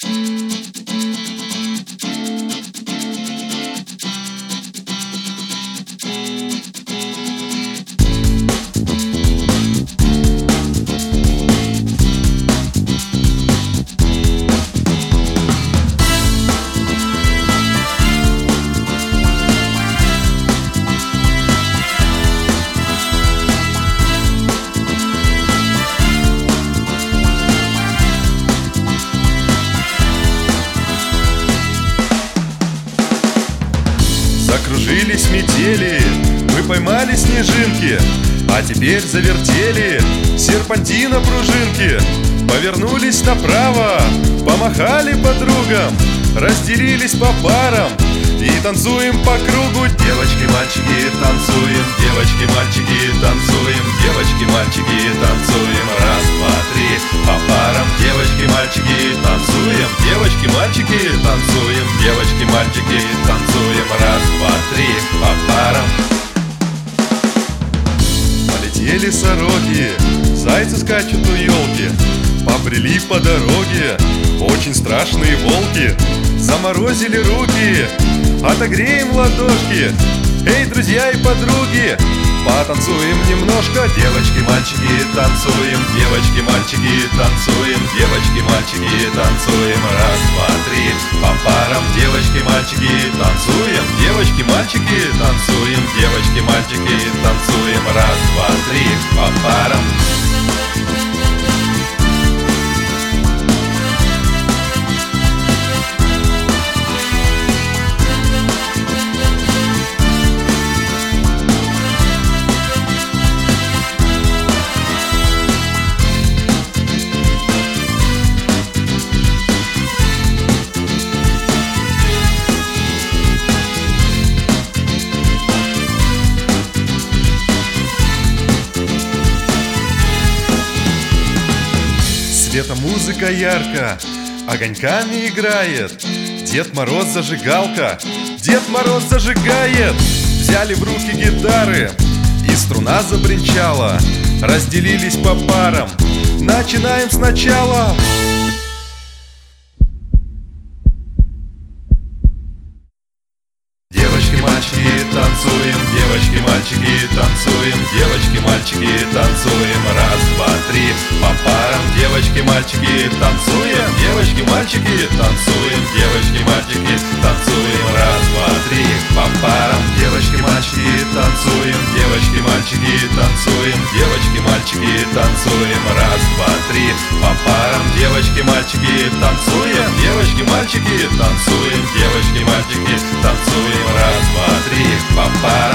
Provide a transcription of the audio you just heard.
Закружились метели, мы поймали снежинки, а теперь завертели серпантина пружинки. Повернулись направо, помахали подругам, разделились по парам и танцуем по кругу. Девочки, мальчики, танцуем, девочки, мальчики, танцуем, девочки, мальчики, танцуем. Раз, два, три, по парам. Девочки, мальчики, танцуем, девочки, мальчики, танцуем, девочки, мальчики, танцуем. Раз, два, три, по парам. Полетели сороки, зайцы скачут у елки, побрели по дороге очень страшные волки. Заморозили руки, отогреем ладошки. Эй, друзья и подруги, потанцуем немножко. Девочки, мальчики, танцуем, девочки, мальчики, танцуем, девочки, мальчики, танцуем. Раз, два, три, по парам. Девочки, мальчики, танцуем, девочки, мальчики, танцуем, девочки, мальчики, танцуем. Раз, два, три, по парам. Света музыка ярко, огоньками играет. Дед Мороз зажигалка, Дед Мороз зажигает. Взяли в руки гитары, и струна забринчала. Разделились по парам, начинаем сначала. Девочки, мальчики, танцуем, девочки, мальчики, танцуем, девочки, мальчики, танцуем. Раз, два, три, по парам. Девочки, мальчики, танцуем, девочки, мальчики, танцуем, девочки, мальчики, танцуем. Раз, два, три, по парам. Девочки, мальчики, танцуем, девочки, мальчики, танцуем, девочки, мальчики, танцуем. Раз, два, три, по парам. Девочки, мальчики, танцуем, девочки, мальчики, танцуем, девочки, мальчики, танцуем. Раз, два, три, по парам.